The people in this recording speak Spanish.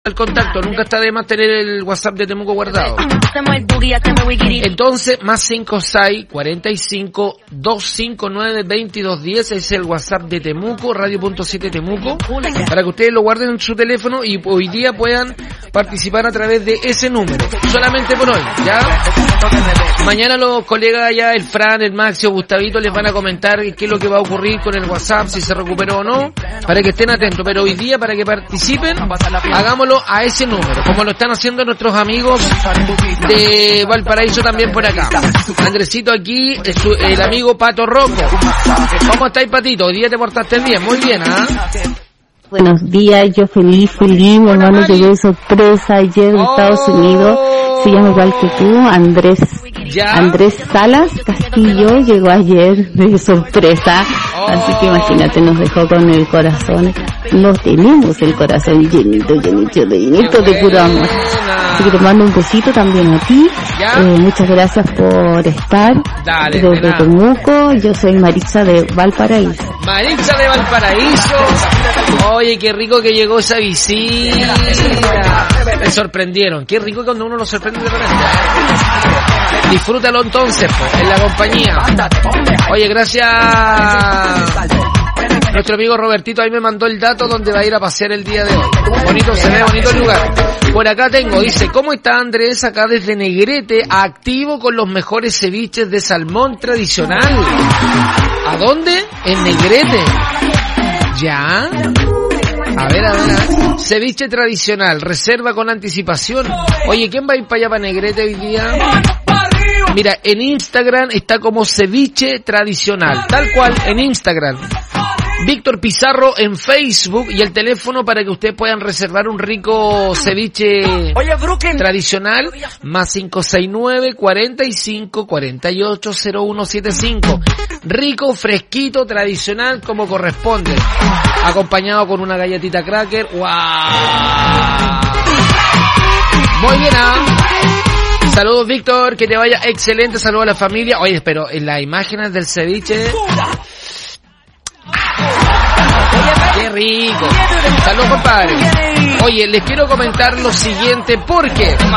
el contacto, nunca está de más tener el WhatsApp de Temuco guardado. Entonces, más 5645-259-2210 es el WhatsApp de Temuco, Radio.7 Temuco, para que ustedes lo guarden en su teléfono y hoy día puedan participar a través de ese número. Solamente por hoy, ¿ya? Mañana los colegas ya, el Fran, el Maxio, Gustavito, les van a comentar qué es lo que va a ocurrir con el WhatsApp, si se recuperó o no, para que estén atentos. Pero hoy día, para que participen, hagámoslo a ese número, como lo están haciendo nuestros amigos de Valparaíso también por acá. Andresito aquí, el amigo Pato Rocco. ¿Cómo estáis, Patito? Hoy día te portaste bien, muy bien, ¿ah? Buenos días, yo feliz, mi hermano llegó de sorpresa ayer de Estados Unidos, se llama igual que tú, Andrés Salas Castillo, llegó ayer de sorpresa, así que imagínate, nos dejó con el corazón, no tenemos el corazón llenito de puro amor. Así que te mando un besito también a ti, muchas gracias por estar desde Temuco. Yo soy Maritza de Valparaíso. Maritza de Valparaíso. Oye, qué rico que llegó esa visita. Me sorprendieron. Qué rico cuando uno lo sorprende de repente. Disfrútalo entonces, pues, en la compañía. Oye, gracias. Nuestro amigo Robertito ahí me mandó el dato donde va a ir a pasear el día de hoy. Bonito, se ve bonito el lugar. Por acá tengo, dice, ¿cómo está Andrés? Acá desde Negrete, activo con los mejores ceviches de salmón tradicional. ¿A dónde? En Negrete. ¿Ya? A ver. Ceviche tradicional, reserva con anticipación. Oye, ¿quién va a ir para allá, para Negrete hoy día? Mira, en Instagram está como ceviche tradicional, tal cual, en Instagram. Víctor Pizarro en Facebook y el teléfono para que ustedes puedan reservar un rico ceviche tradicional, más 569-45-48-0175. Rico, fresquito, tradicional como corresponde, acompañado con una galletita cracker. ¡Wow! Muy bien, ¿ah? Saludos, Víctor, que te vaya excelente, saludos a la familia. Oye, pero en las imágenes del ceviche... ¡Qué rico! ¡Saludos, compadre! Oye, les quiero comentar lo siguiente, porque